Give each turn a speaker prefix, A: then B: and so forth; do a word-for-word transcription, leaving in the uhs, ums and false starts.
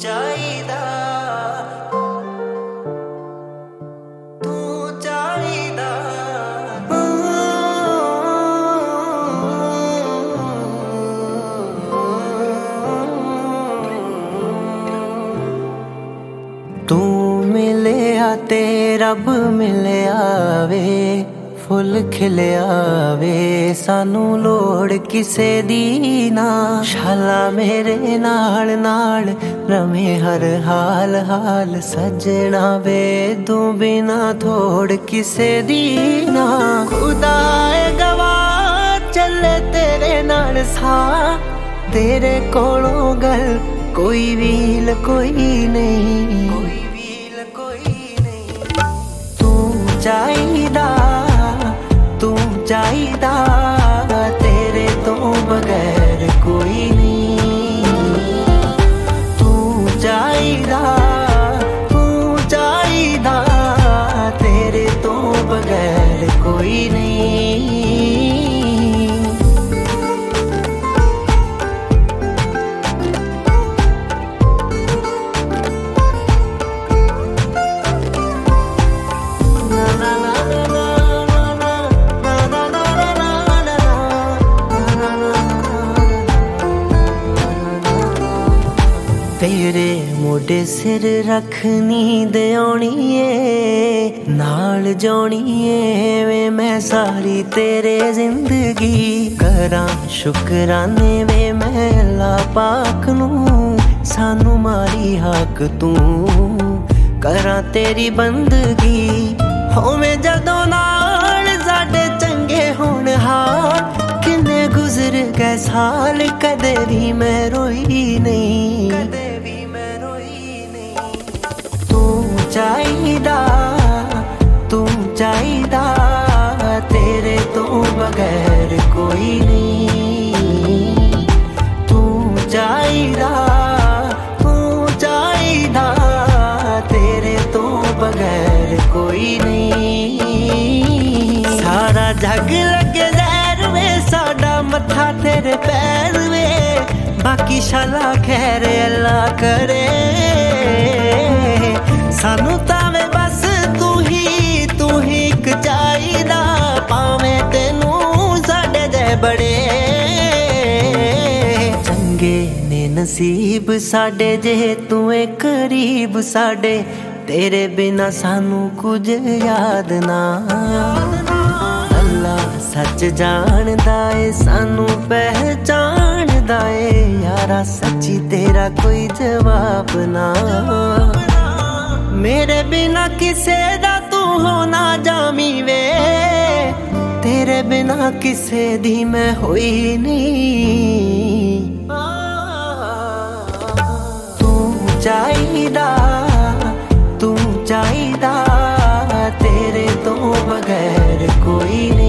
A: ਚਾਹੀਦਾ ਤੂੰ ਚਾਹੀਦਾ ਤੂੰ ਮਿਲਿਆ ਤੇ ਰੱਬ ਮਿਲਿਆ ਵੇ फुल खिलिया वे सानू लोड़ किसे दी ना शाला मेरे नाल नाल रमे हर हाल हाल सजना वे तू बिना थोड़ किसे दी ना खुदाए गवाह चले तेरे नाल सा तेरे कोलों गल कोई वील कोई नहीं कोई वील कोई नहीं तू चाहिदा तू चाहिदा तेरे तो बगैर कोई नहीं तू चाहिदा तू चाहिदा तेरे तो बगैर कोई नहीं तेरे मोढे सिर रख नींद आउणी ए नाल जाउणी ए वे मैं सारी तेरे जिंदगी करां शुकराने वे मैं अल्लाह पाक नू सानू मारी हक तू करां तेरी बंदगी होवे जदों नाल साडे चंगे होण हाल किन्ने गुजर गए साल कदे भी मैं रोई नहीं कदे भी मैं रोई नहीं तू चाहिदा तू चाहिदा तेरे तो बगैर कोई नहीं तू चाहिदा तू चाहिदा तेरे तो बगैर कोई नहीं सारा जग लगे जहर वे साडा मथा तेरे पैर वे बाकी शाला खैर अल्लाह करे सानू तावे बस तू ही तू ही एक चाहिदा पावे तेनू साडे जै बड़े चंगे ने नसीब साडे जे तू ए करीब साडे तेरे बिना सानू कुछ याद ना अल्लाह सच जानदा ए सानू पहचानदा ए यारा सच्ची तेरा कोई जवाब ना मेरे बिना किसे दा तू होना जामी वे तेरे बिना किसे दी मैं होई नहीं तू चाहिदा तू चाहिदा तेरे तो बगैर कोई नहीं।